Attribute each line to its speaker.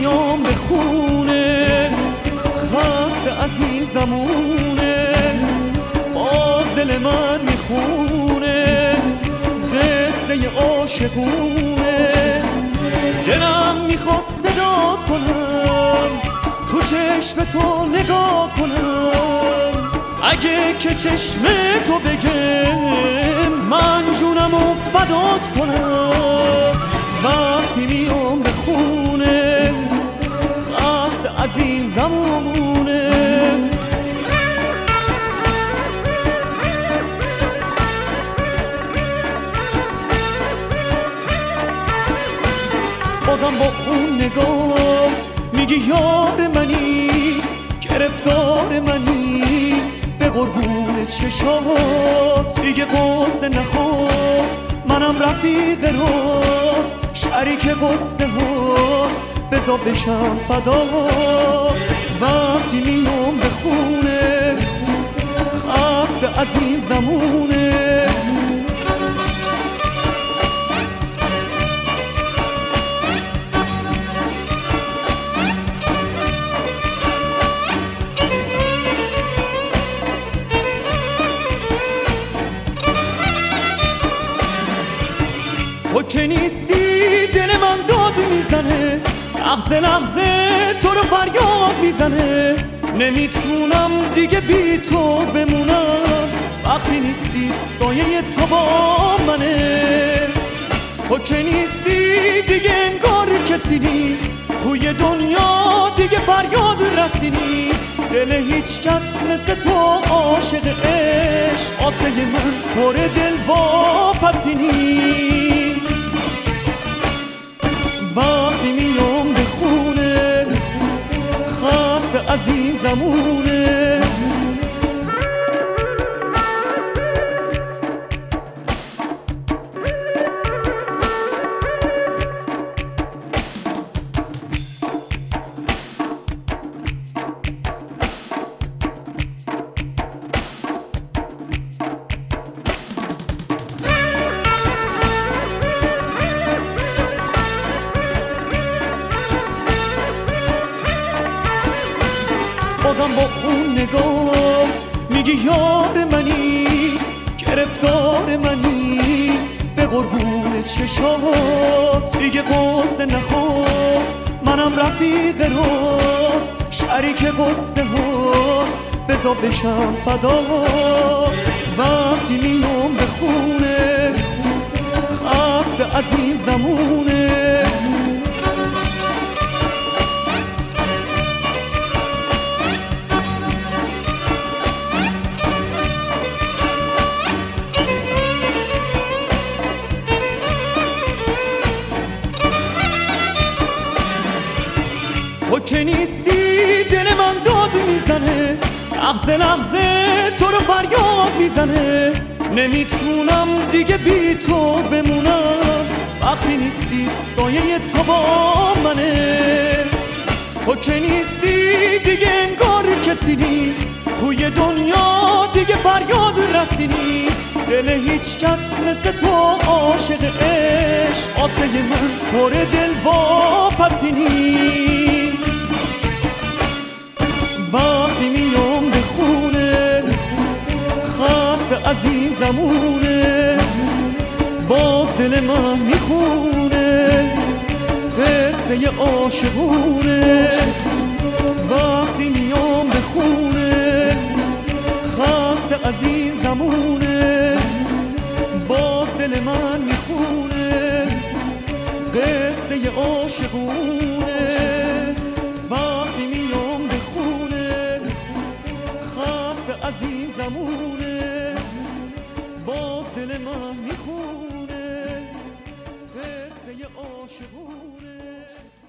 Speaker 1: میام به خونه خسته از این زمونه، باز دل من میخونه قصه عاشقونه. دلم میخواد صدات کنم، تو چشم تو نگاه کنم، اگه که چشم تو بگه من جونمو فدات کنم. وقتی میام به خونه خسته از این زمونه، بازم با اون نگاه میگی یار منی، گرفتار منی، به قربون چشات دیگه قصه نخور، منم رفیق رات، شریک قصه ها، بذار بشم فدات. وقتی میام به خونه خسته از این زمونه، تو که نیستی دل من داد میزنه، لحظه لحظه تو رو فریاد میزنه، نمیتونم دیگه بی تو بمونم، وقتی نیستی سایه تو با منه. تو که نیستی دیگه انگار کسی نیست، توی دنیا دیگه فریاد رسی نیست، دل هیچ کس مثل تو عاشق عشق، آسه من پر دل واپسی نیست. وقتی میام به خونه خسته از این زمونه، بازم با اون نگاه میگی یار منی، گرفتار منی، به قربون چشات دیگه قصه نخور، منم رفیق رات، شریک قصه ها، بذار بشم فدات. وقتی میام به خونه خسته از این زمونه، تو که نیستی دل من داد میزنه، لحظه لحظه تو رو فریاد میزنه، نمیتونم دیگه بی تو بمونم، وقتی نیستی سایه تو با منه. تو که نیستی دیگه انگار کسی نیست، توی دنیا دیگه فریاد رسی نیست، دل هیچ کس مثل تو عاشق عشق، آسه من پر دل واپسی نیست. وقتی میام به خونه خسته از این زمونه، باز دل من میخونه قصه عاشقونه. وقتی میام به خونه خسته از این زمونه، باز دل من میخونه قصه عاشقونه. وقتی میام به خونه خسته از این زمونه، باز دل من میخونه قصه عاشقونه.